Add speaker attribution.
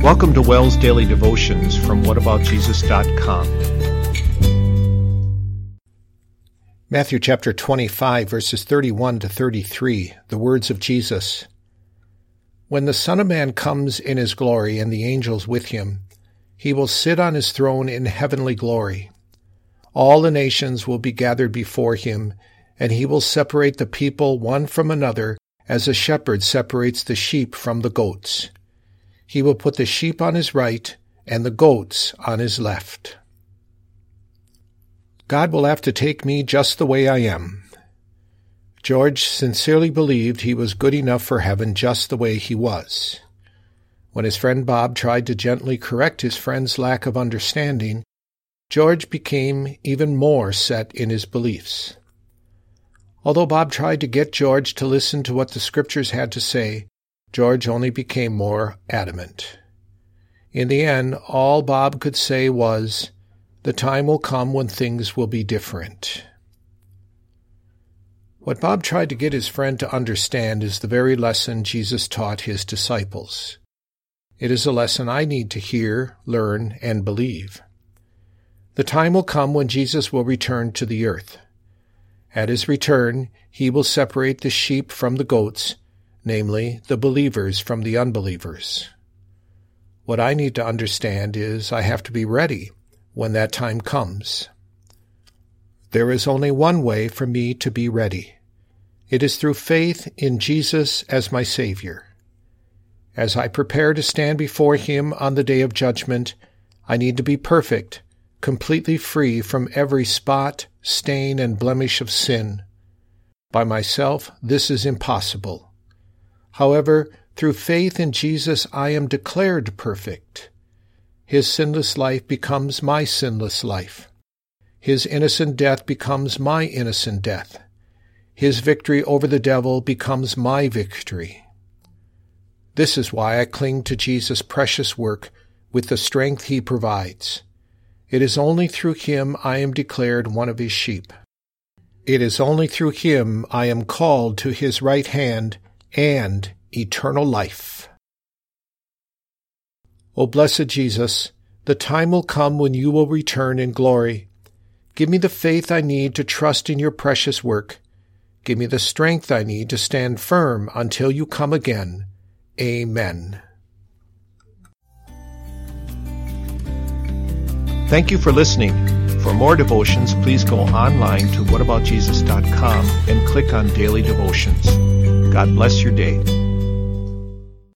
Speaker 1: Welcome to Wells Daily Devotions from whataboutjesus.com. Matthew chapter 25, verses 31 to 33, the words of Jesus. When the Son of Man comes in his glory and the angels with him, he will sit on his throne in heavenly glory. All the nations will be gathered before him, and he will separate the people one from another as a shepherd separates the sheep from the goats. He will put the sheep on his right and the goats on his left. God will have to take me just the way I am. George sincerely believed he was good enough for heaven just the way he was. When his friend Bob tried to gently correct his friend's lack of understanding, George became even more set in his beliefs. Although Bob tried to get George to listen to what the Scriptures had to say, George only became more adamant. In the end, all Bob could say was, "The time will come when things will be different." What Bob tried to get his friend to understand is the very lesson Jesus taught his disciples. It is a lesson I need to hear, learn, and believe. The time will come when Jesus will return to the earth. At his return, he will separate the sheep from the goats, namely, the believers from the unbelievers. What I need to understand is I have to be ready when that time comes. There is only one way for me to be ready. It is through faith in Jesus as my Savior. As I prepare to stand before him on the day of judgment, I need to be perfect, completely free from every spot, stain, and blemish of sin. By myself, this is impossible. However, through faith in Jesus, I am declared perfect. His sinless life becomes my sinless life. His innocent death becomes my innocent death. His victory over the devil becomes my victory. This is why I cling to Jesus' precious work with the strength he provides. It is only through him I am declared one of his sheep. It is only through him I am called to his right hand and eternal life. O blessed Jesus, the time will come when you will return in glory. Give me the faith I need to trust in your precious work. Give me the strength I need to stand firm until you come again. Amen. Thank you for listening. For more devotions, please go online to whataboutjesus.com and click on Daily Devotions. God bless your day.